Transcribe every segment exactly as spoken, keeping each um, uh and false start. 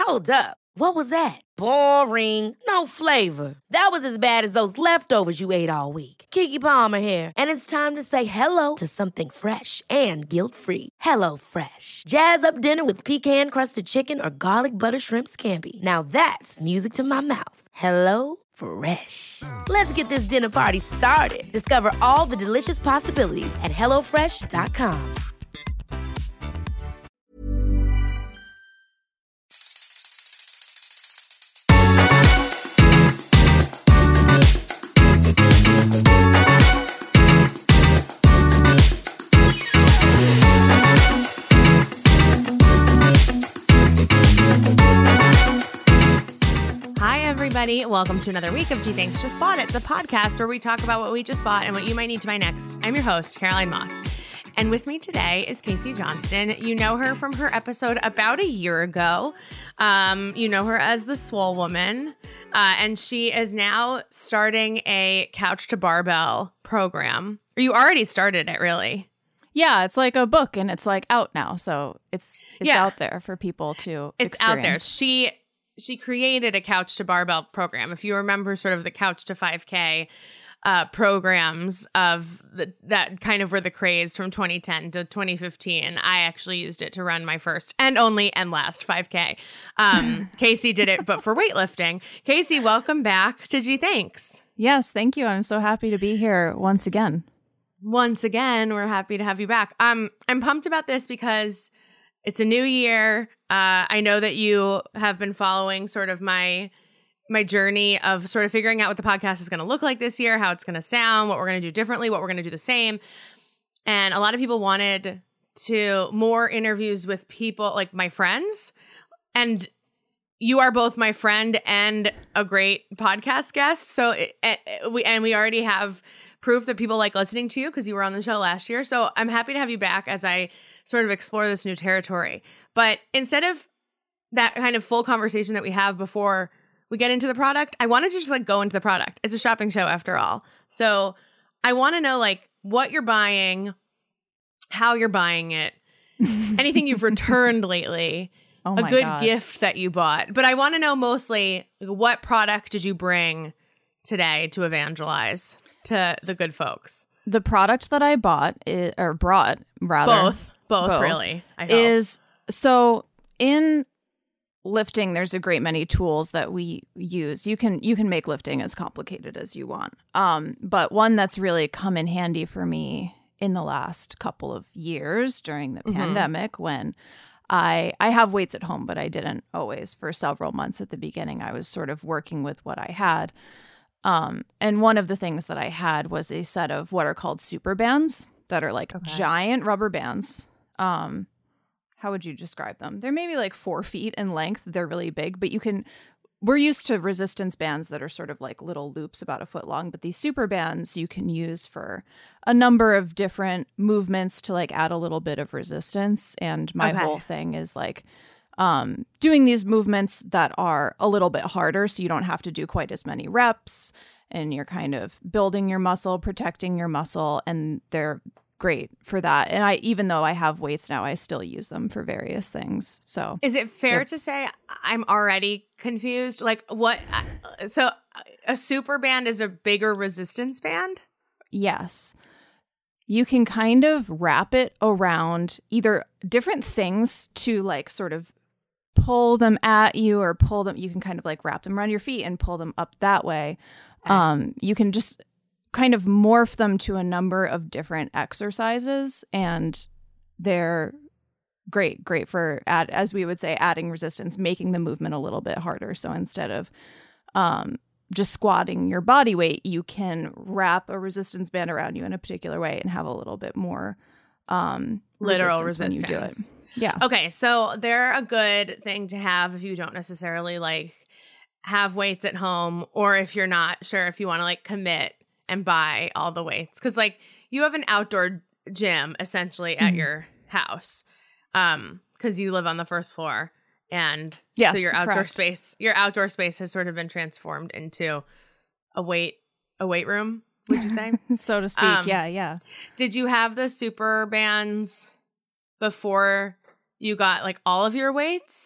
Hold up. What was that? Boring. No flavor. That was as bad as those leftovers you ate all week. Keke Palmer here, and it's time to say hello to something fresh and guilt-free. Hello Fresh. Jazz up dinner with pecan-crusted chicken or garlic butter shrimp scampi. Now that's music to my mouth. Hello Fresh. Let's get this dinner party started. Discover all the delicious possibilities at hello fresh dot com. Everybody, welcome to another week of Gee Thanks Just Bought It, the podcast where we talk about what we just bought and what you might need to buy next. I'm your host, Caroline Moss. And with me today is Casey Johnston. You know her from her episode about a year ago. Um, you know her as the Swole Woman. Uh, and she is now starting a Couch to Barbell program. Or you already started it, really. Yeah, it's like a book and it's like out now. So it's it's yeah. out there for people to It's experience. out there. She... She created a Couch to Barbell program. If you remember sort of the Couch to five K uh, programs of the, that kind of were the craze from twenty ten to twenty fifteen, I actually used it to run my first and only and last five K. Um, Casey did it, but for weightlifting. Casey, welcome back to Gee Thanks. Yes, thank you. I'm so happy to be here once again. Once again, we're happy to have you back. Um, I'm pumped about this because it's a new year. Uh, I know that you have been following sort of my my journey of sort of figuring out what the podcast is going to look like this year, how it's going to sound, what we're going to do differently, what we're going to do the same. And a lot of people wanted to more interviews with people like my friends. And you are both my friend and a great podcast guest. So it, it, we and we already have proof that people like listening to you because you were on the show last year. So I'm happy to have you back as I sort of explore this new territory. But instead of that kind of full conversation that we have before we get into the product, I wanted to just like go into the product. It's a shopping show after all. So I want to know like what you're buying, how you're buying it, anything you've returned lately, Oh a my good God. gift that you bought. But I want to know mostly what product did you bring today to evangelize to the good folks? The product that I bought, is, or brought rather. Both. Both, Both, really. I hope. Is so in lifting, there's a great many tools that we use. You can you can make lifting as complicated as you want. Um, but one that's really come in handy for me in the last couple of years during the Mm-hmm. pandemic when I I have weights at home, but I didn't always for several months at the beginning. I was sort of working with what I had. Um, and one of the things that I had was a set of what are called super bands that are like Okay. giant rubber bands. Um, how would you describe them? They're maybe like four feet in length. They're really big, but you can, we're used to resistance bands that are sort of like little loops about a foot long, but these super bands you can use for a number of different movements to like add a little bit of resistance. And my Okay. whole thing is like, um, doing these movements that are a little bit harder. So you don't have to do quite as many reps and you're kind of building your muscle, protecting your muscle, and they're great for that. And I, even though I have weights now, I still use them for various things. So Is it fair Yep. to say I'm already confused? Like what? So a super band is a bigger resistance band? yes, you can kind of wrap it around either different things to like sort of pull them at you or pull them. You can kind of like wrap them around your feet and pull them up that way. Okay. Um, you can just kind of morph them to a number of different exercises, and they're great, great for add, as we would say, adding resistance, making the movement a little bit harder. So instead of um, just squatting your body weight, you can wrap a resistance band around you in a particular way and have a little bit more um, Literal resistance, resistance. when you do it. Yeah. Okay, so they're a good thing to have if you don't necessarily like have weights at home, or if you're not sure if you want to like commit and buy all the weights, because like you have an outdoor gym essentially at Mhm. your house, um, because you live on the first floor, and Yes, so your outdoor correct. space, your outdoor space has sort of been transformed into a weight a weight room. Would you say? So to speak. Um, yeah, yeah. Did you have the super bands before you got like all of your weights?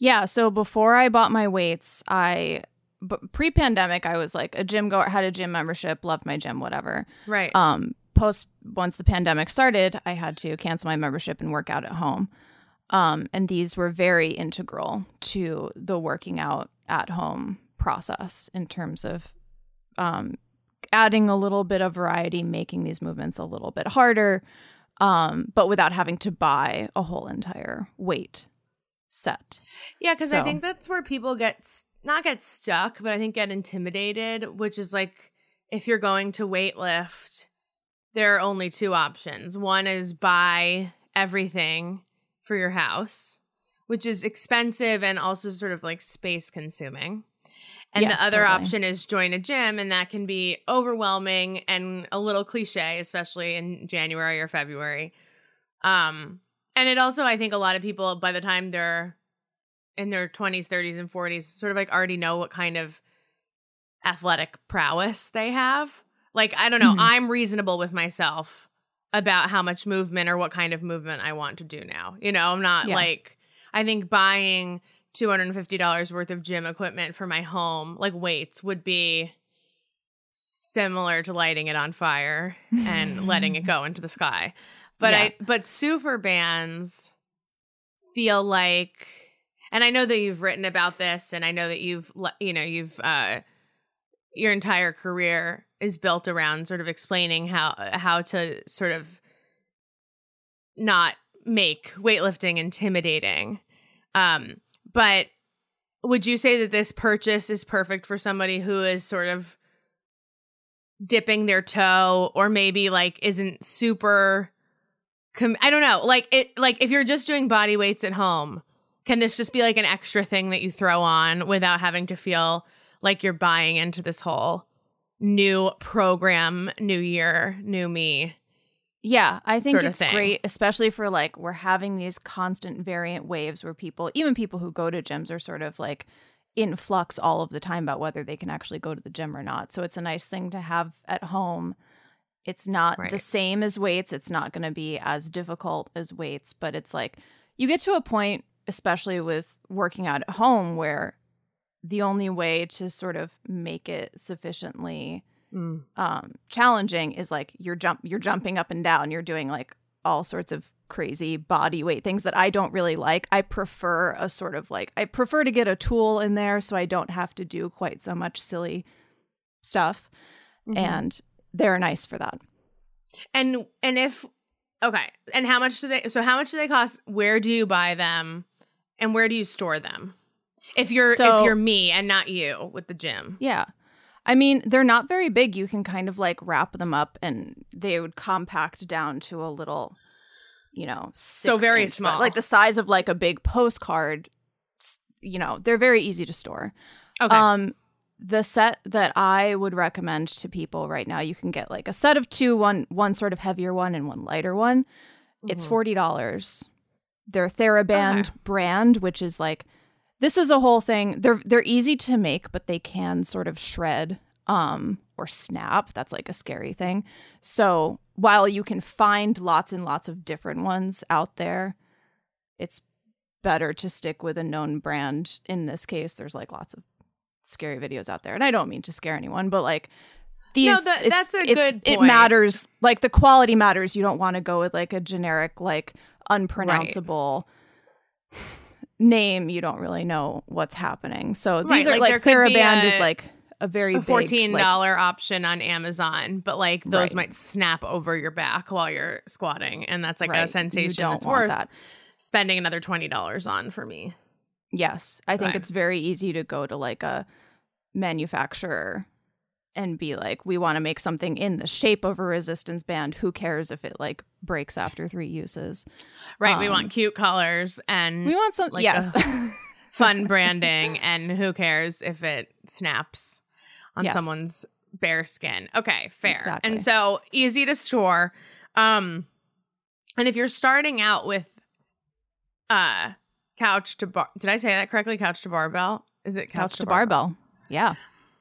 Yeah. So before I bought my weights, I b- pre-pandemic, I was like a gym goer, had a gym membership, loved my gym, whatever. Right. Um, post once the pandemic started, I had to cancel my membership and work out at home. Um, and these were very integral to the working out at home process in terms of um, adding a little bit of variety, making these movements a little bit harder, um, but without having to buy a whole entire weight set. Yeah, because So- I think that's where people get, s- not get stuck, but I think get intimidated, which is like if you're going to weightlift, there are only two options. One is buy everything for your house, which is expensive and also sort of like space consuming. And Yes, the other totally. option is join a gym, and that can be overwhelming and a little cliche, especially in January or February. Um, and it also, I think a lot of people, by the time they're in their twenties, thirties, and forties, sort of like already know what kind of athletic prowess they have. Like, I don't know, Mhm. I'm reasonable with myself about how much movement or what kind of movement I want to do now. You know, I'm not Yeah. like, I think buying two hundred fifty dollars worth of gym equipment for my home, like weights, would be similar to lighting it on fire and letting it go into the sky. But Yeah. I but super bands feel like, and I know that you've written about this, and I know that you've le- you know, you've uh your entire career is built around sort of explaining how how to sort of not make weightlifting intimidating. Um, but would you say that this purchase is perfect for somebody who is sort of dipping their toe, or maybe like isn't super com- I don't know, like it like if you're just doing body weights at home, can this just be like an extra thing that you throw on without having to feel like you're buying into this whole new program, new year, new me? Yeah, I think Sort of it's thing. great, especially for like we're having these constant variant waves where people, even people who go to gyms, are sort of like in flux all of the time about whether they can actually go to the gym or not. So it's a nice thing to have at home. It's not Right. the same as weights. It's not going to be as difficult as weights, but it's like you get to a point, especially with working out at home, where the only way to sort of make it sufficiently Mm. um challenging is like you're jump you're jumping up and down, you're doing like all sorts of crazy body weight things that I don't really like. I prefer a sort of like I prefer to get a tool in there so I don't have to do quite so much silly stuff. Mhm. And they're nice for that. And and if okay, and how much do they so how much do they cost? Where do you buy them? And where do you store them? If you're So- if you're me and not you with the gym. Yeah. I mean, they're not very big. You can kind of like wrap them up and they would compact down to a little, you know, So very six inch, small. like the size of like a big postcard. S- You know, they're very easy to store. Okay. Um, the set that I would recommend to people right now, you can get like a set of two, one one sort of heavier one and one lighter one. It's Mhm. forty dollars. They're TheraBand Okay. brand, which is like, this is a whole thing. They're they're easy to make, but they can sort of shred um, or snap. That's like a scary thing. So while you can find lots and lots of different ones out there, it's better to stick with a known brand. In this case, there's like lots of scary videos out there, and I don't mean to scare anyone, but like these, No, that- it's- that's a it's- good It point. matters. Like the quality matters. You don't want to go with like a generic, like unpronounceable name. You don't really know what's happening. So these Right, are like, like, there could be TheraBand a- is like a very a big, fourteen like, dollar option on Amazon, but like those Right. might snap over your back while you're squatting, and that's like right. a sensation You don't that's want worth that. spending another twenty dollars on for me. Yes, I think Okay. it's very easy to go to like a manufacturer and be like, we want to make something in the shape of a resistance band. Who cares if it like breaks after three uses? Right. we Um, want cute colors and We want some. Like yes, fun branding, and who cares if it snaps on Yes. someone's bare skin. Okay, fair. Exactly. And so easy to store. Um and if you're starting out with uh couch to bar, did I say that correctly? Couch to barbell? Is it couch, couch to barbell. Yeah.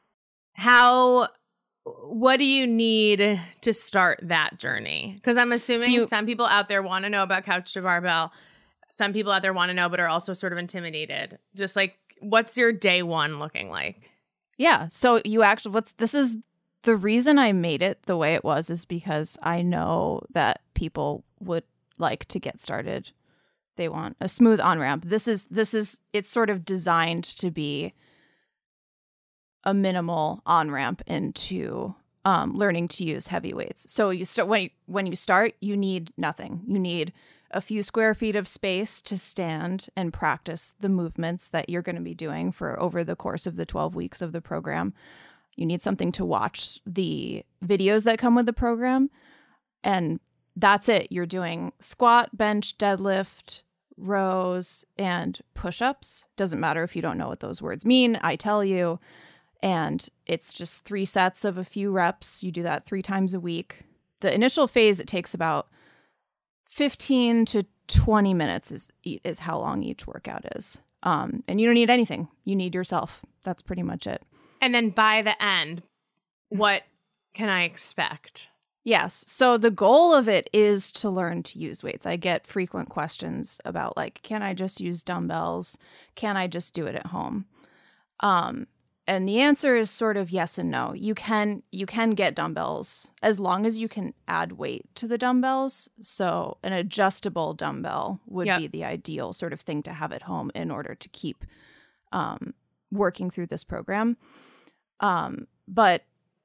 How what do you need to start that journey? Because I'm assuming So you- some people out there want to know about couch to barbell. some people out there want to know, but are also sort of intimidated. Just like, what's your day one looking like? Yeah. So you actually, what's this is the reason I made it the way it was is because I know that people would like to get started. They want a smooth on ramp. This is this is it's sort of designed to be a minimal on ramp into um, learning to use heavy weights. So you start when you, when you start, you need nothing. You need a few square feet of space to stand and practice the movements that you're going to be doing for over the course of the twelve weeks of the program. You need something to watch the videos that come with the program. And that's it. You're doing squat, bench, deadlift, rows, and push-ups. Doesn't matter if you don't know what those words mean. I tell you. And it's just three sets of a few reps. You do that three times a week. The initial phase, it takes about fifteen to twenty minutes is is how long each workout is. Um, and you don't need anything. You need yourself. That's pretty much it. And then by the end, what can I expect? Yes. So the goal of it is to learn to use weights. I get frequent questions about like, can I just use dumbbells? Can I just do it at home? Um, and the answer is sort of yes and no. You can you can get dumbbells as long as you can add weight to the dumbbells. So an adjustable dumbbell would Yep. be the ideal sort of thing to have at home in order to keep um, working through this program. Um, but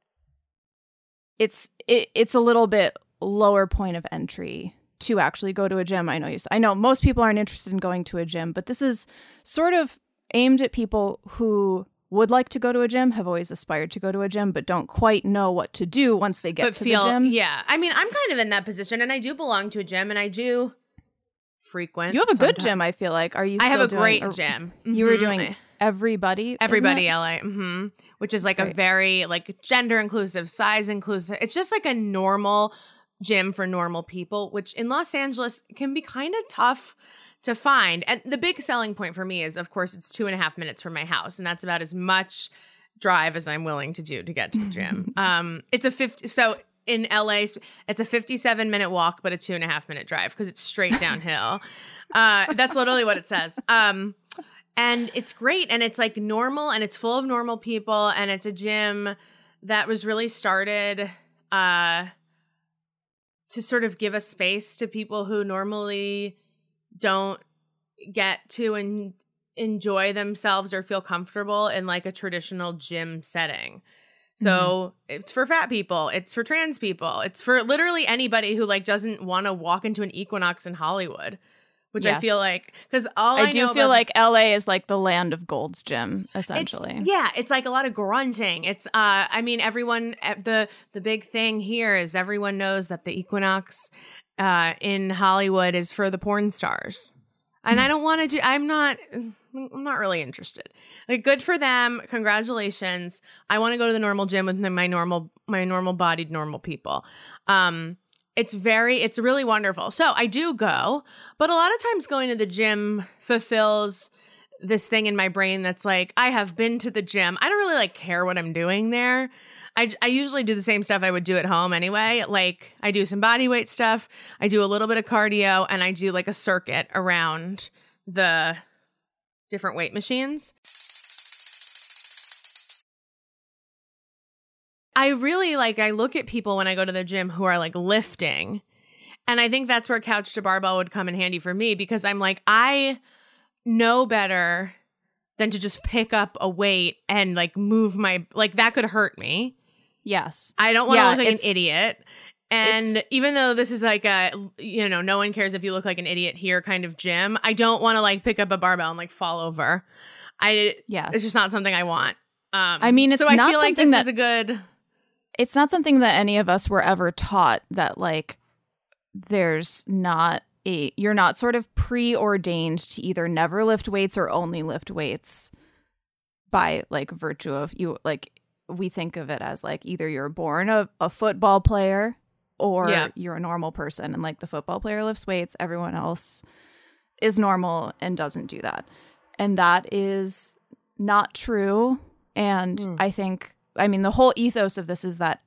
it's it, it's a little bit lower point of entry to actually go to a gym. I know you. I know most people aren't interested in going to a gym, but this is sort of aimed at people who would like to go to a gym, have always aspired to go to a gym, but don't quite know what to do once they get But to feel, the gym. Yeah. I mean, I'm kind of in that position, and I do belong to a gym, and I do frequent. You have a good sometimes. gym, I feel like. Are you? I have still a doing, great or- gym. You were Mhm. doing everybody, isn't Everybody it? L A, mm-hmm. Which is like That's a great. very like gender inclusive, size inclusive. It's just like a normal gym for normal people, which in Los Angeles can be kind of tough to find. And the big selling point for me is, of course, it's two and a half minutes from my house, and that's about as much drive as I'm willing to do to get to the gym. um, it's a fifty. So in L A, it's a fifty-seven minute walk, but a two and a half minute drive because it's straight downhill. uh, that's literally what it says. Um, And it's great. And it's like normal, and it's full of normal people. And it's a gym that was really started uh, to sort of give a space to people who normally don't get to en- enjoy themselves or feel comfortable in like a traditional gym setting. So it's for fat people. It's for trans people. It's for literally anybody who like doesn't want to walk into an Equinox in Hollywood. Which Yes. I feel like, because all I, I do know feel about- like L A is like the land of Gold's Gym, It's, essentially. yeah, it's like a lot of grunting. It's, uh, I mean, everyone. The the big thing here is everyone knows that the Equinox uh, in Hollywood is for the porn stars, and I don't want to do. I'm not. I'm not really interested. Like, good for them. Congratulations. I want to go to the normal gym with my normal, my normal bodied normal people. Um, It's very, it's really wonderful. So I do go, but a lot of times going to the gym fulfills this thing in my brain that's like, I have been to the gym. I don't really like care what I'm doing there. I, I usually do the same stuff I would do at home anyway. Like I do some body weight stuff. I do a little bit of cardio, and I do like a circuit around the different weight machines. I really like, I look at people when I go to the gym who are like lifting. And I think that's where couch to barbell would come in handy for me, because I'm like, I know better than to just pick up a weight and like move my, like that could hurt me. Yes. I don't want to Yeah, look like an it's- idiot. And it's- even though this is like a, you know, no one cares if you look like an idiot here kind of gym, I don't want to like pick up a barbell and like fall over. I, Yes. it's just not something I want. Um, I mean, it's so I not feel like something this that- is a good. It's not something that any of us were ever taught, that like there's not a, you're not sort of preordained to either never lift weights or only lift weights by like virtue of you. Like we think of it as like either you're born a, a football player or Yeah. you're a normal person, and like the football player lifts weights, everyone else is normal and doesn't do that. And that is not true. And Mm. I think, I mean, the whole ethos of this is that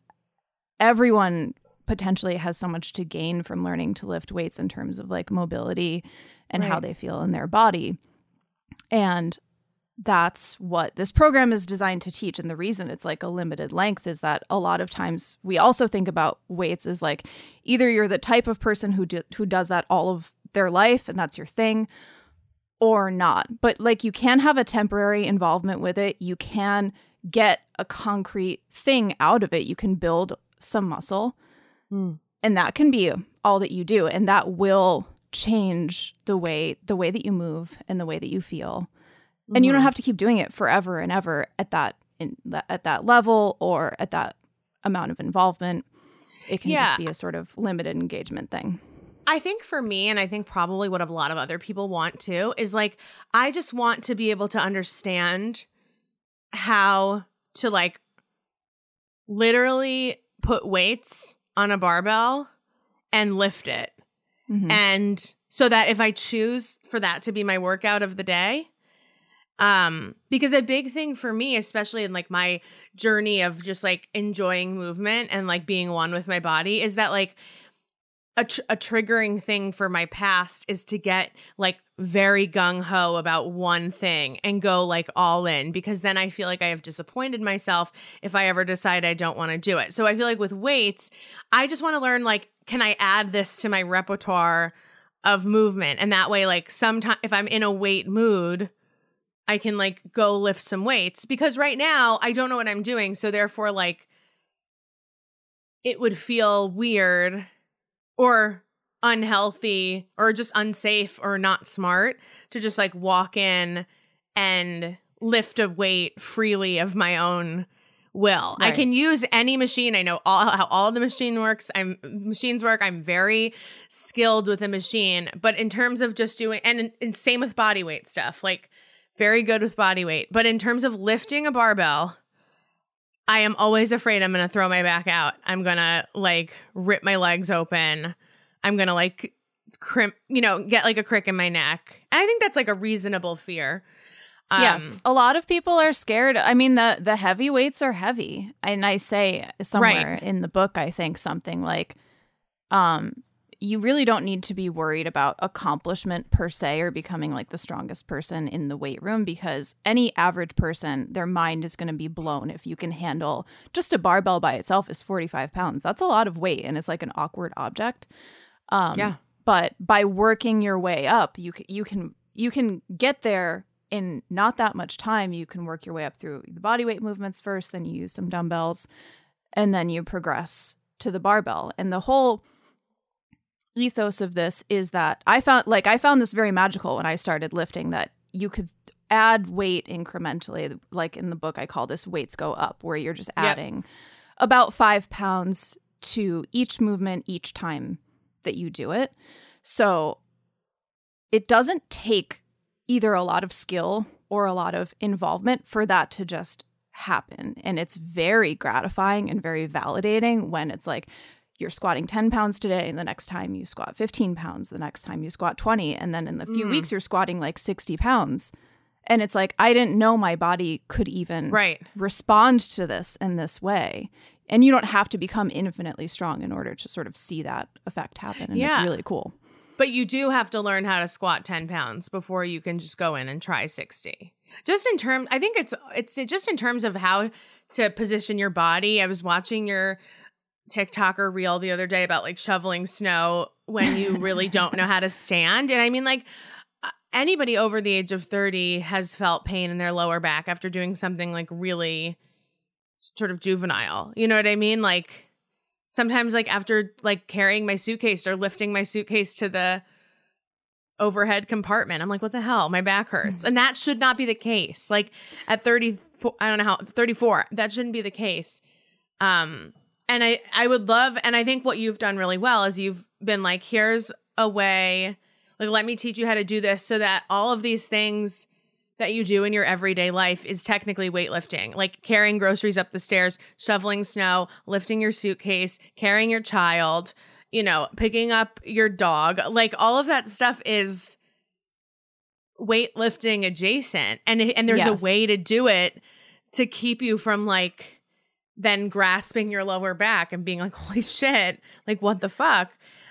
everyone potentially has so much to gain from learning to lift weights in terms of like mobility and Right. how they feel in their body. And that's what this program is designed to teach. And the reason it's like a limited length is that a lot of times we also think about weights as like either you're the type of person who do, who does that all of their life and that's your thing, or not. But like you can have a temporary involvement with it. You can get a concrete thing out of it. You can build some muscle. Mm. And that can be all that you do. And that will change the way the way that you move and the way that you feel. Mm-hmm. And you don't have to keep doing it forever and ever at that in at that level or at that amount of involvement. It can Yeah. just be a sort of limited engagement thing. I think for me, and I think probably what a lot of other people want too, is like, I just want to be able to understand how to like literally put weights on a barbell and lift it. Mm-hmm. And so that if I choose for that to be my workout of the day, um, because a big thing for me, especially in like my journey of just like enjoying movement and like being one with my body, is that like a, tr- a triggering thing for my past is to get like very gung-ho about one thing and go like all in, because then I feel like I have disappointed myself if I ever decide I don't want to do it. So I feel like with weights, I just want to learn like, can I add this to my repertoire of movement? And that way, like sometimes if I'm in a weight mood, I can like go lift some weights, because right now I don't know what I'm doing. So therefore, like it would feel weird or unhealthy or just unsafe or not smart to just like walk in and lift a weight freely of my own will. Right. I can use any machine. I know all how all the machine works. I'm machines work. I'm very skilled with a machine, but in terms of just doing, and, and same with body weight stuff, like very good with body weight. But in terms of lifting a barbell, I am always afraid I'm going to throw my back out. I'm going to like rip my legs open. I'm going to like crimp, you know, get like a crick in my neck. And I think that's like a reasonable fear. Um, yes. A lot of people are scared. I mean, the, the heavy weights are heavy. And I say somewhere Right. in the book, I think something like, um, you really don't need to be worried about accomplishment per se or becoming like the strongest person in the weight room, because any average person, their mind is going to be blown if you can handle just a barbell by itself is forty-five pounds. That's a lot of weight, and it's like an awkward object. Um, Yeah. But by working your way up, you c- you can you can get there in not that much time. You can work your way up through the body weight movements first, then you use some dumbbells, and then you progress to the barbell. And the whole ethos of this is that I found like I found this very magical when I started lifting, that you could add weight incrementally. Like in the book, I call this weights go up, where you're just adding yep. about five pounds to each movement each time that you do it. So it doesn't take either a lot of skill or a lot of involvement for that to just happen. And it's very gratifying and very validating when it's like, you're squatting ten pounds today, and the next time you squat fifteen pounds, the next time you squat twenty, and then in the few mm. weeks you're squatting like sixty pounds. And it's like, I didn't know my body could even right. respond to this in this way. And you don't have to become infinitely strong in order to sort of see that effect happen. And yeah. it's really cool. But you do have to learn how to squat ten pounds before you can just go in and try sixty. Just in terms, I think it's it's just in terms of how to position your body. I was watching your TikToker reel the other day about like shoveling snow when you really don't know how to stand. And I mean, like anybody over the age of thirty has felt pain in their lower back after doing something like really sort of juvenile. You know what I mean? Like sometimes like after like carrying my suitcase or lifting my suitcase to the overhead compartment, I'm like, what the hell? My back hurts. And that should not be the case. Like at thirty-four, I don't know how, thirty-four, that shouldn't be the case. Um, And I, I would love, and I think what you've done really well is you've been like, here's a way, like, let me teach you how to do this so that all of these things that you do in your everyday life is technically weightlifting, like carrying groceries up the stairs, shoveling snow, lifting your suitcase, carrying your child, you know, picking up your dog. Like all of that stuff is weightlifting adjacent. And, and there's yes. a way to do it to keep you from like, then grasping your lower back and being like, holy shit, like what the fuck?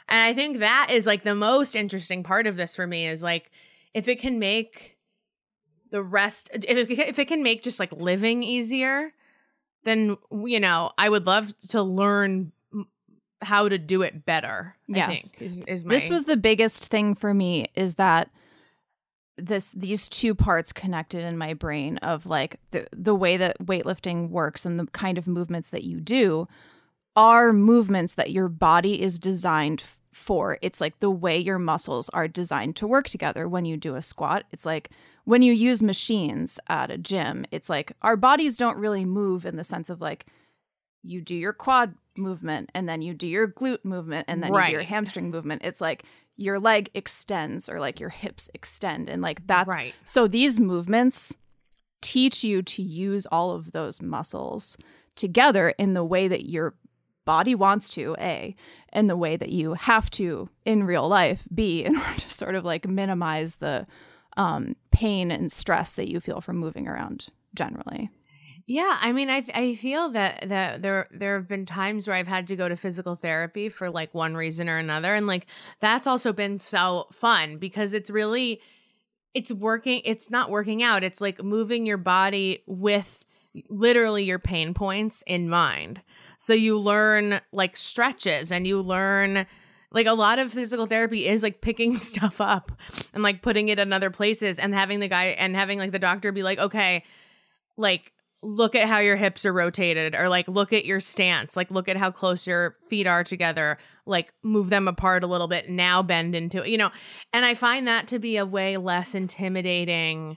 And I think that is like the most interesting part of this for me is like, if it can make the rest, if it, if it can make just like living easier, then, you know, I would love to learn how to do it better. Yes. I think, is, is my... This was the biggest thing for me, is that this these two parts connected in my brain of like the the way that weightlifting works and the kind of movements that you do are movements that your body is designed for. It's like the way your muscles are designed to work together. When you do a squat, it's like when you use machines at a gym, it's like our bodies don't really move in the sense of like you do your quad movement and then you do your glute movement and then right. you do your hamstring movement. It's like your leg extends or like your hips extend, and like that's right. So these movements teach you to use all of those muscles together in the way that your body wants to, A, and the way that you have to in real life, B, in order to sort of like minimize the um, pain and stress that you feel from moving around generally. Yeah, I mean, I I feel that that there there have been times where I've had to go to physical therapy for like one reason or another, and like that's also been so fun because it's really it's working. It's not working out. It's like moving your body with literally your pain points in mind. So you learn like stretches and you learn like a lot of physical therapy is like picking stuff up and like putting it in other places and having the guy and having like the doctor be like, okay, like look at how your hips are rotated, or like look at your stance, like look at how close your feet are together, like move them apart a little bit, now bend into it, you know. And I find that to be a way less intimidating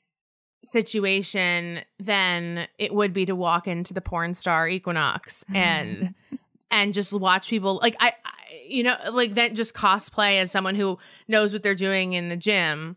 situation than it would be to walk into the porn star Equinox and and just watch people like I, I you know like that just cosplay as someone who knows what they're doing in the gym,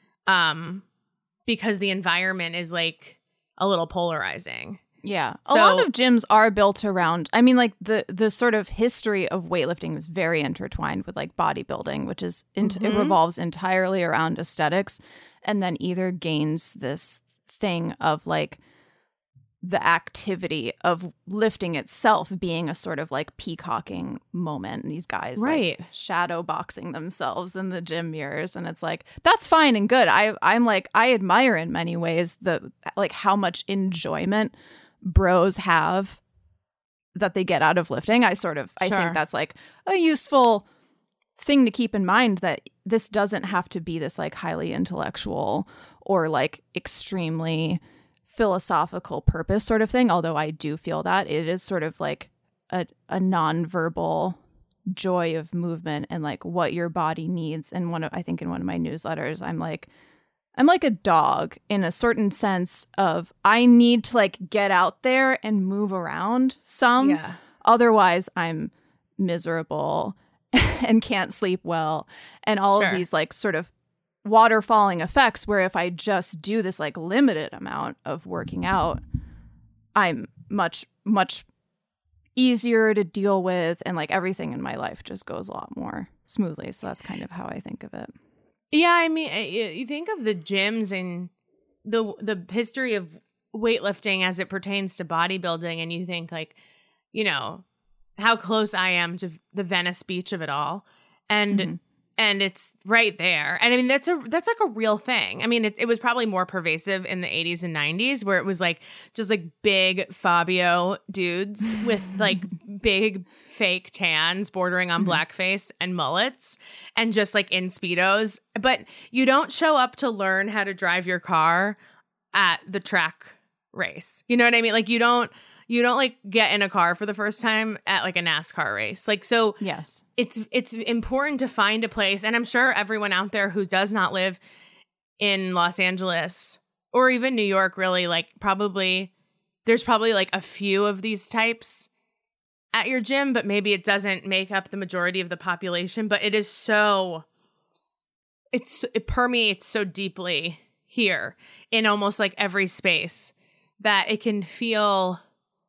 um because the environment is like a little polarizing. Yeah. So, a lot of gyms are built around, I mean, like the the sort of history of weightlifting is very intertwined with like bodybuilding, which is in- mm-hmm. it revolves entirely around aesthetics, and then either gains this thing of like the activity of lifting itself being a sort of like peacocking moment, and these guys right. like shadow boxing themselves in the gym mirrors, and it's like that's fine and good. I I'm like I admire in many ways the like how much enjoyment bros have that they get out of lifting. I sort of I sure. think that's like a useful thing to keep in mind, that this doesn't have to be this like highly intellectual or like extremely philosophical purpose sort of thing, although I do feel that it is sort of like a, a nonverbal joy of movement and like what your body needs. And one of I think in one of my newsletters, I'm like I'm like a dog in a certain sense of I need to like get out there and move around some. Yeah. Otherwise I'm miserable and can't sleep well, and all sure. of these like sort of waterfalling effects, where if I just do this like limited amount of working out, I'm much much easier to deal with, and like everything in my life just goes a lot more smoothly. So that's kind of how I think of it. Yeah, I mean, you think of the gyms and the the history of weightlifting as it pertains to bodybuilding, and you think like, you know, how close I am to the Venice Beach of it all, and mm-hmm. and it's right there. And I mean, that's a that's like a real thing. I mean, it, it was probably more pervasive in the eighties and nineties, where it was like just like big Fabio dudes with like big fake tans bordering on mm-hmm. blackface and mullets, and just like in Speedos. But you don't show up to learn how to drive your car at the track race. You know what I mean? Like you don't you don't like get in a car for the first time at like a NASCAR race. Like, so yes, it's it's important to find a place. And I'm sure everyone out there who does not live in Los Angeles or even New York, really, like probably there's probably like a few of these types at your gym, but maybe it doesn't make up the majority of the population. But it is so, it's it permeates so deeply here in almost like every space that it can feel,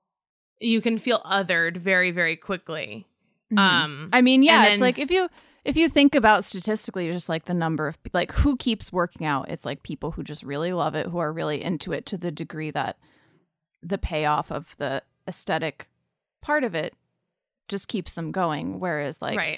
you can feel othered very, very quickly. Mm-hmm. Um, I mean, yeah, then, it's like if you if you think about statistically, just like the number of like who keeps working out, it's like people who just really love it, who are really into it to the degree that the payoff of the aesthetic part of it just keeps them going. Whereas like right.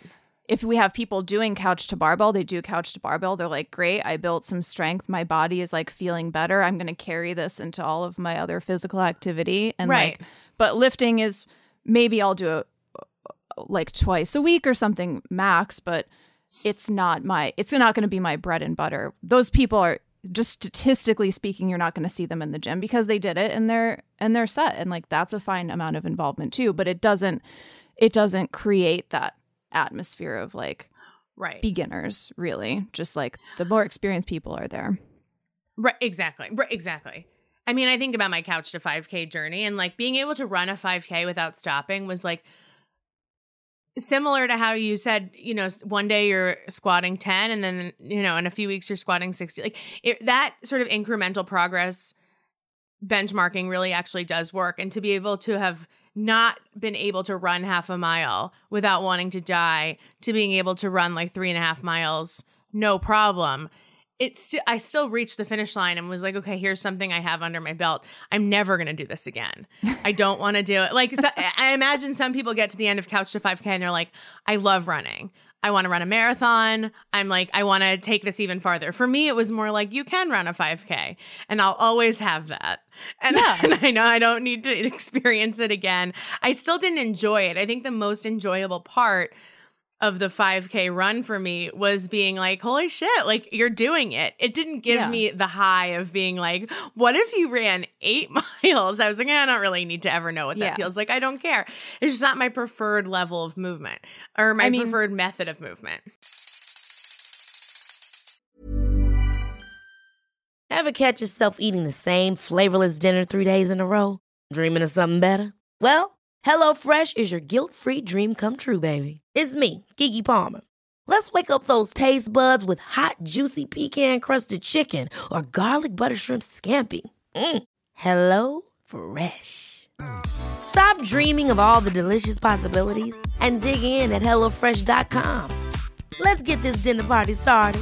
if we have people doing couch to barbell, they do couch to barbell. They're like, great, I built some strength. My body is like feeling better. I'm going to carry this into all of my other physical activity. And right. like, but lifting is maybe I'll do it like twice a week or something max, but it's not my, it's not going to be my bread and butter. Those people are just statistically speaking, you're not going to see them in the gym because they did it and they're, and they're set. And like, that's a fine amount of involvement too, but it doesn't, it doesn't create that atmosphere of like right beginners, really. Just like the more experienced people are there. Right, exactly. Right, exactly. I mean, I think about my couch to five K journey, and like being able to run a five K without stopping was like similar to how you said, you know, one day you're squatting ten and then, you know, in a few weeks you're squatting sixty. Like it, that sort of incremental progress benchmarking really actually does work. And to be able to have not been able to run half a mile without wanting to die to being able to run like three and a half miles, no problem. It's st- I still reached the finish line and was like, okay, here's something I have under my belt. I'm never going to do this again. I don't want to do it. Like, so, I imagine some people get to the end of Couch to five K and they're like, I love running. I want to run a marathon. I'm like, I want to take this even farther. For me, it was more like, you can run a five K and I'll always have that. And, yeah. and I know I don't need to experience it again. I still didn't enjoy it. I think the most enjoyable part of the five K run for me was being like, holy shit, like you're doing it. It didn't give yeah. me the high of being like, what if you ran eight miles? I was like, eh, I don't really need to ever know what that yeah. feels like. I don't care. It's just not my preferred level of movement or my I mean, preferred method of movement. Ever catch yourself eating the same flavorless dinner three days in a row? Dreaming of something better? Well, HelloFresh is your guilt-free dream come true, baby. It's me, Keke Palmer. Let's wake up those taste buds with hot, juicy pecan-crusted chicken or garlic butter shrimp scampi. Mm. Hello Fresh. Stop dreaming of all the delicious possibilities and dig in at hello fresh dot com. Let's get this dinner party started.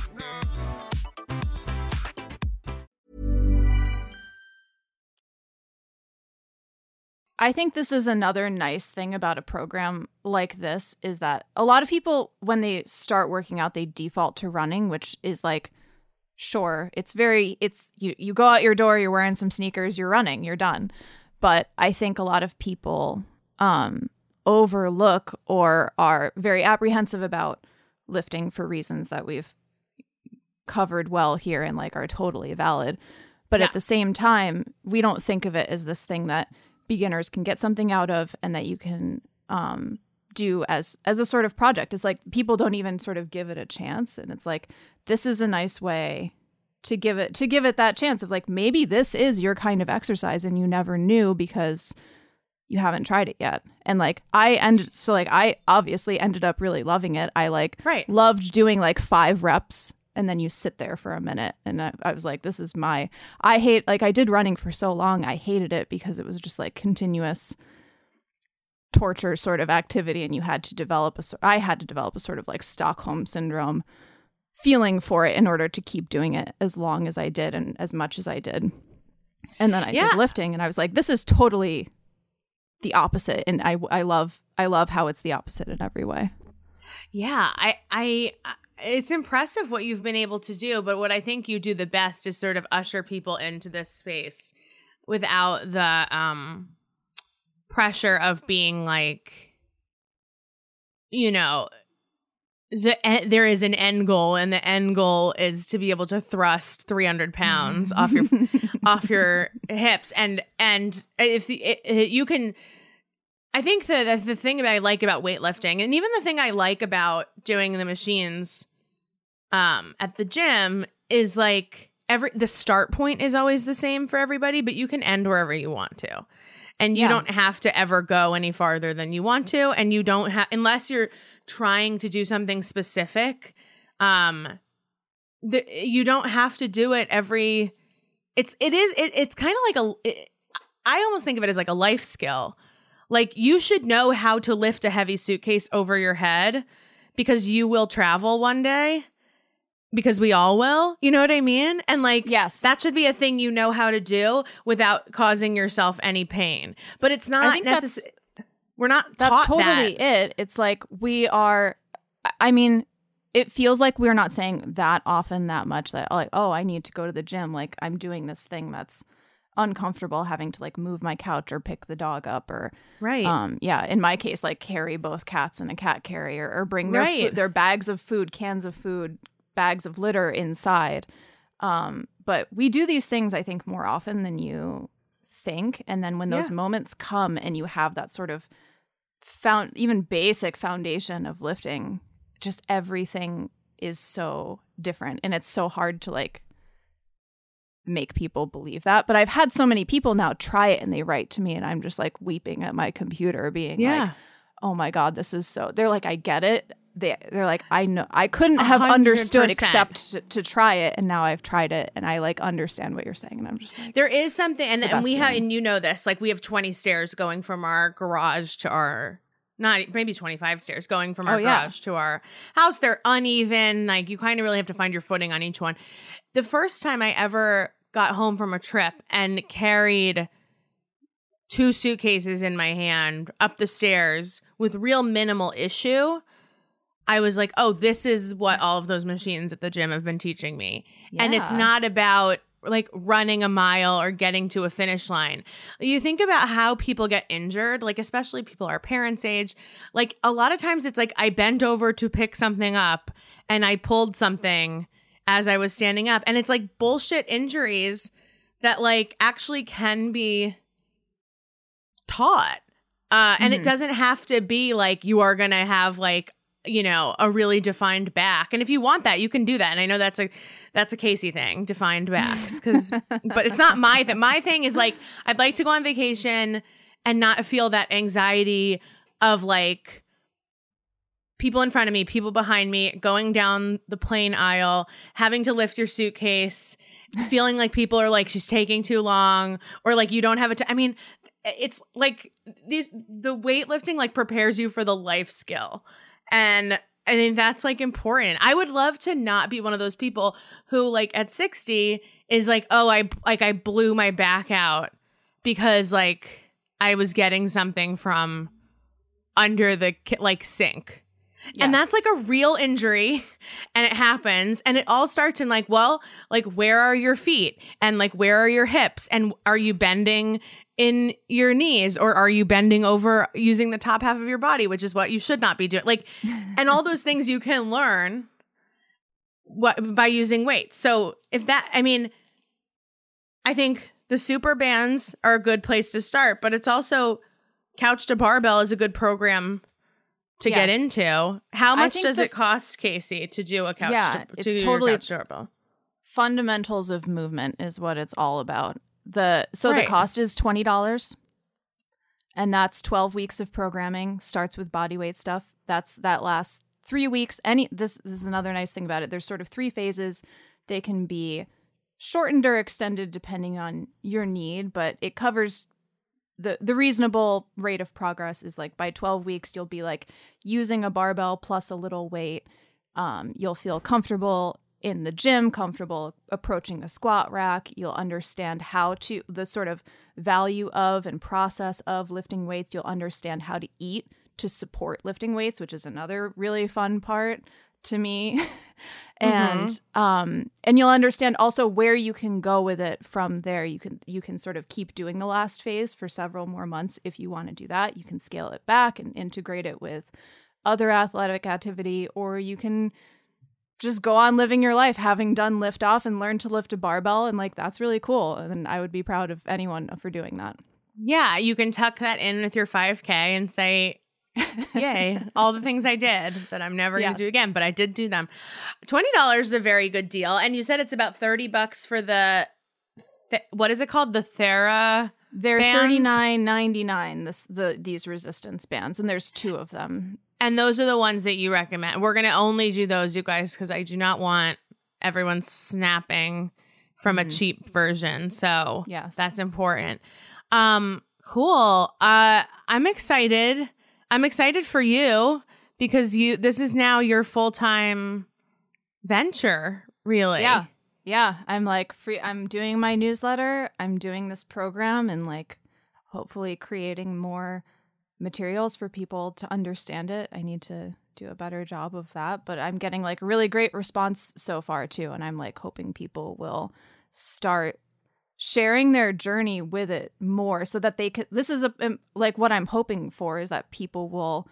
I think this is another nice thing about a program like this is that a lot of people, when they start working out, they default to running, which is like, sure, it's very, it's, you, you go out your door, you're wearing some sneakers, you're running, you're done. But I think a lot of people um, overlook or are very apprehensive about lifting for reasons that we've covered well here and like are totally valid. But yeah. at the same time, we don't think of it as this thing that beginners can get something out of and that you can um, do as as a sort of project. It's like people don't even sort of give it a chance. And it's like, this is a nice way to give it to give it that chance of like, maybe this is your kind of exercise and you never knew because you haven't tried it yet. And like I ended, so like I obviously ended up really loving it. I like right. loved doing like five reps. And then you sit there for a minute. And I, I was like, this is my, I hate, like I did running for so long. I hated it because it was just like continuous torture sort of activity. And you had to develop a, I had to develop a sort of like Stockholm syndrome feeling for it in order to keep doing it as long as I did and as much as I did. And then I yeah. did lifting and I was like, this is totally the opposite. And I, I love, I love how it's the opposite in every way. Yeah. I, I, I It's impressive what you've been able to do, but what I think you do the best is sort of usher people into this space without the um, pressure of being like, you know, the there is an end goal, and the end goal is to be able to thrust three hundred pounds off your off your hips, and and if the, it, it, you can. I think that the thing that I like about weightlifting, and even the thing I like about doing the machines um, at the gym, is like every the start point is always the same for everybody, but you can end wherever you want to, and you yeah. don't have to ever go any farther than you want to, and you don't have unless you're trying to do something specific. Um, the, you don't have to do it every. It's it is it, it's kind of like a. It, I almost think of it as like a life skill. Like, you should know how to lift a heavy suitcase over your head because you will travel one day, because we all will. You know what I mean? And like, yes, that should be a thing you know how to do without causing yourself any pain. But it's not necessary. We're not That's taught totally that. it. It's like we are I mean, it feels like we're not saying that often that much that like, oh, I need to go to the gym. Like I'm doing this thing that's uncomfortable, having to like move my couch or pick the dog up or right. Um, yeah, in my case, like carry both cats in a cat carrier or bring their right. food, their bags of food, cans of food, bags of litter inside. Um, but we do these things, I think, more often than you think. And then when those yeah. moments come and you have that sort of found even basic foundation of lifting, just everything is so different. And it's so hard to like make people believe that. But I've had so many people now try it and they write to me and I'm just like weeping at my computer being yeah. like, oh my God, this is so, they're like, I get it. They, they're like, I know, I couldn't have one hundred percent understood except to, to try it. And now I've tried it and I like understand what you're saying. And I'm just like, there is something, and, and we have, feeling. and you know this, like we have twenty stairs going from our garage to our, not maybe twenty-five stairs going from our oh, yeah. garage to our house. They're uneven. Like you kind of really have to find your footing on each one. The first time I ever got home from a trip and carried two suitcases in my hand up the stairs with real minimal issue, I was like, oh, this is what all of those machines at the gym have been teaching me. Yeah. And it's not about like running a mile or getting to a finish line. You think about how people get injured, like especially people our parents' age. Like a lot of times it's like I bent over to pick something up and I pulled something as I was standing up. And it's like bullshit injuries that like actually can be taught. Uh, mm-hmm. And it doesn't have to be like you are going to have like, you know, a really defined back. And if you want that, you can do that. And I know that's a that's a Casey thing, defined backs, because but it's not my thing. My thing is like I'd like to go on vacation and not feel that anxiety of like people in front of me, people behind me, going down the plane aisle, having to lift your suitcase, feeling like people are like, she's taking too long, or like you don't have a t- I mean, it's like these the weightlifting like prepares you for the life skill. And I think that's like important. I would love to not be one of those people who like at sixty is like, oh, I like I blew my back out because like I was getting something from under the like sink. Yes. And that's like a real injury and it happens and it all starts in like, well, like where are your feet and like where are your hips and are you bending in your knees or are you bending over using the top half of your body, which is what you should not be doing. Like, and all those things you can learn what by using weights. So if that, I mean, I think the super bands are a good place to start, but it's also Couch to Barbell is a good program to yes. get into. How much does the, it cost, Casey, to do a couch yeah, to, it's to do totally your couch to barbell? Fundamentals of movement is what it's all about. The so right. the cost is twenty dollars, and that's twelve weeks of programming. Starts with body weight stuff. That's that lasts three weeks. Any this this is another nice thing about it. There's sort of three phases. They can be shortened or extended depending on your need, but it covers the the reasonable rate of progress is like by twelve weeks you'll be like using a barbell plus a little weight. Um, you'll feel comfortable in the gym, comfortable approaching a squat rack. You'll understand how to, the sort of value of and process of lifting weights. You'll understand how to eat to support lifting weights, which is another really fun part to me. and mm-hmm. um, and you'll understand also where you can go with it from there. You can you can sort of keep doing the last phase for several more months if you want to do that. You can scale it back and integrate it with other athletic activity, or you can just go on living your life having done lift off and learn to lift a barbell. And like, that's really cool. And I would be proud of anyone for doing that. Yeah. You can tuck that in with your five K and say, yay, all the things I did that I'm never yes. going to do again, but I did do them. twenty dollars is a very good deal. And you said it's about thirty bucks for the, th- what is it called? The Thera They're bands? thirty-nine ninety-nine, this, the, these resistance bands. And there's two of them. And those are the ones that you recommend. We're going to only do those, you guys, because I do not want everyone snapping from mm-hmm. a cheap version. So yes. that's important. Um, cool. Uh, I'm excited. I'm excited for you because you. This is now your full-time venture, really. Yeah. Yeah. I'm like free. I'm doing my newsletter. I'm doing this program and like hopefully creating more materials for people to understand it. I need to do a better job of that. But I'm getting like really great response so far too. And I'm like hoping people will start sharing their journey with it more so that they could, this is a, like what I'm hoping for is that people will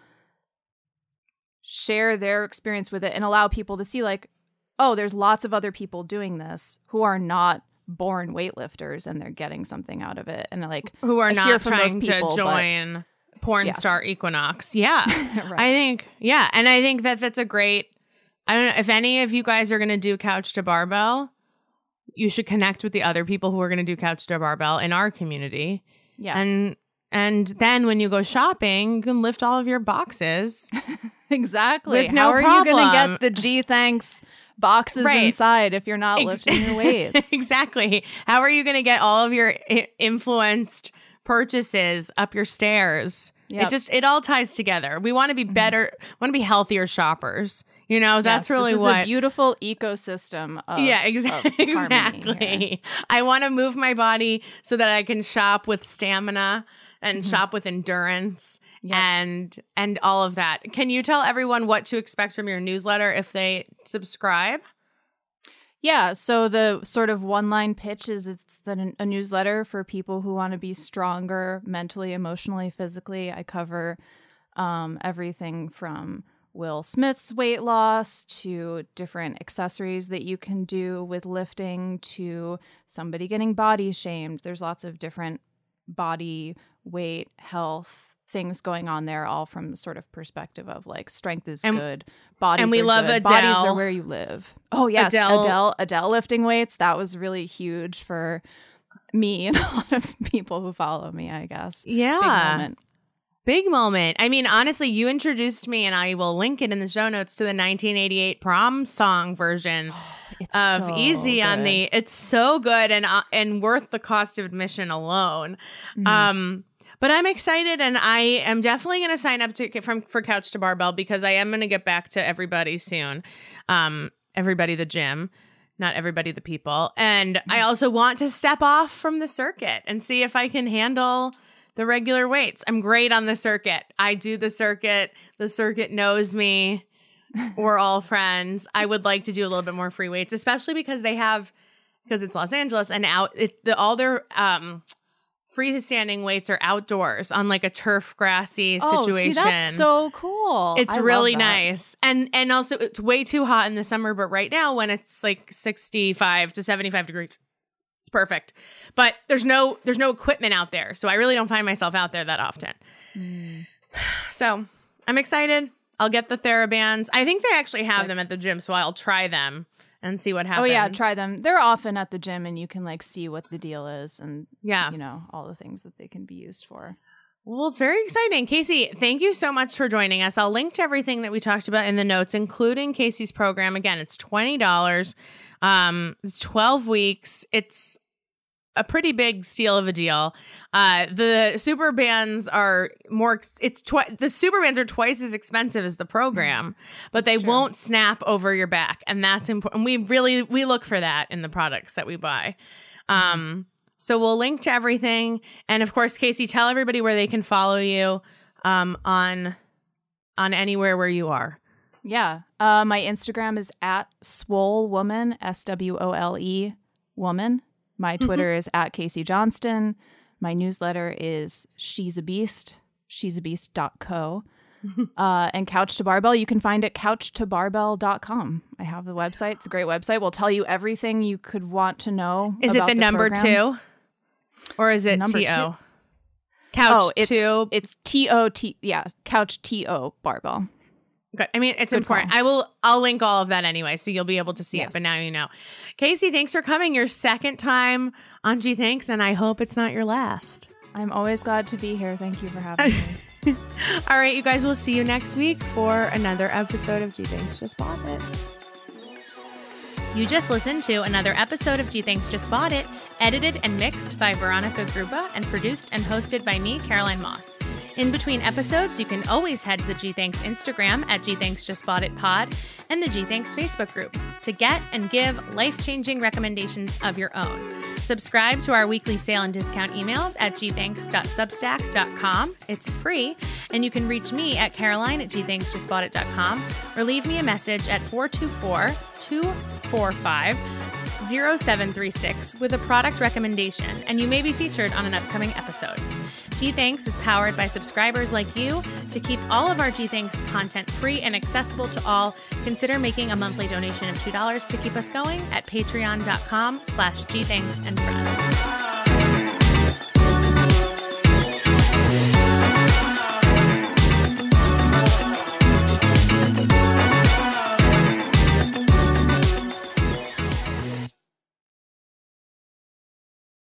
share their experience with it and allow people to see like, oh, there's lots of other people doing this who are not born weightlifters and they're getting something out of it. And like who are I not hear from trying those people, to join porn Yes. star Equinox. Yeah. Right. I think, yeah. And I think that that's a great, I don't know if any of you guys are going to do Couch to Barbell, you should connect with the other people who are going to do Couch to Barbell in our community. Yes. And, and then when you go shopping, you can lift all of your boxes. Exactly. With no How are you going to problem. get the G Thanks boxes Right. inside if you're not Ex- lifting your weights? Exactly. How are you going to get all of your I- influenced purchases up your stairs? Yep. It just, it all ties together. We want to be better, want to be healthier shoppers. You know, that's Yes, really this is what. a beautiful ecosystem of yeah, exa- of harmony here. exactly. I want to move my body so that I can shop with stamina and Mm-hmm. shop with endurance Yep. and and all of that. Can you tell everyone what to expect from your newsletter if they subscribe? Yeah, so the sort of one-line pitch is it's the, a newsletter for people who want to be stronger mentally, emotionally, physically. I cover um, everything from Will Smith's weight loss to different accessories that you can do with lifting to somebody getting body shamed. There's lots of different body, weight, health things going on there, all from sort of perspective of like strength is And- good, bodies and we are love good, bodies Adele. are where you live. Oh yes, Adele. Adele, Adele lifting weights. That was really huge for me and a lot of people who follow me, I guess. Yeah. Big moment. Big moment. I mean, honestly, you introduced me, and I will link it in the show notes to the nineteen eighty-eight prom song version It's of so Easy on good. the. It's so good and uh, and worth the cost of admission alone. Mhm. Um, but I'm excited, and I am definitely going to sign up to from for Couch to Barbell because I am going to get back to everybody soon. Um, everybody the gym. Not everybody the people. And I also want to step off from the circuit and see if I can handle the regular weights. I'm great on the circuit. I do the circuit. The circuit knows me. We're all friends. I would like to do a little bit more free weights, especially because they have, because it's Los Angeles and out, it, the, all their um, freestanding weights are outdoors on like a turf grassy Oh, situation. see, that's so cool. It's I love really that. nice. And and also it's way too hot in the summer, but right now when it's like sixty-five to seventy-five degrees, it's perfect. But there's no there's no equipment out there. So I really don't find myself out there that often. Mm. So I'm excited. I'll get the TheraBands. I think they actually have Sick. them at the gym, so I'll try them and see what Oh happens. yeah, try them. They're often at the gym and you can like see what the deal is and Yeah. you know, all the things that they can be used for. Well, it's very exciting. Casey, thank you so much for joining us. I'll link to everything that we talked about in the notes, including Casey's program. Again, it's twenty dollars. Um, it's twelve weeks. It's a pretty big steal of a deal. Uh, the super bands are more, it's twi- the super bands are twice as expensive as the program, but they That's true. won't snap over your back. And that's important. We really, we look for that in the products that we buy. Um, So we'll link to everything. And of course, Casey, tell everybody where they can follow you um, on on anywhere where you are. Yeah. Uh, my Instagram is at swole woman, S W O L E woman. My Twitter is at Casey Johnston. My newsletter is She's a Beast, she's a beast dot co. Uh, and Couch to Barbell, you can find at couch to barbell dot com. I have the website. It's a great website. We'll tell you everything you could want to know. Is it about the number program. two? Or is it Number T O? two. Couch Oh, it's two. it's T O T. Yeah, Couch T O Barbell. Good. I mean, it's Good important. call. I will. I'll link all of that anyway, so you'll be able to see Yes. it. But now you know. Casey, thanks for coming. Your second time on G Thanks, and I hope it's not your last. I'm always glad to be here. Thank you for having me. All right, you guys. We'll see you next week for another episode of G Thanks Just Bought It. You just listened to another episode of G Thanks Just Bought It, edited and mixed by Veronica Gruba and produced and hosted by me, Caroline Moss. In between episodes, you can always head to the G Thanks Instagram at G Thanks Just Bought It Pod and the G Thanks Facebook group to get and give life-changing recommendations of your own. Subscribe to our weekly sale and discount emails at g thanks dot substack dot com. It's free. And you can reach me at Caroline at g thanks just bought it dot com or leave me a message at four two four, two four five, zero seven three six with a product recommendation, and you may be featured on an upcoming episode. G Thanks is powered by subscribers like you. To keep all of our G Thanks content free and accessible to all, consider making a monthly donation of two dollars to keep us going at patreon dot com slash G Thanks and friends.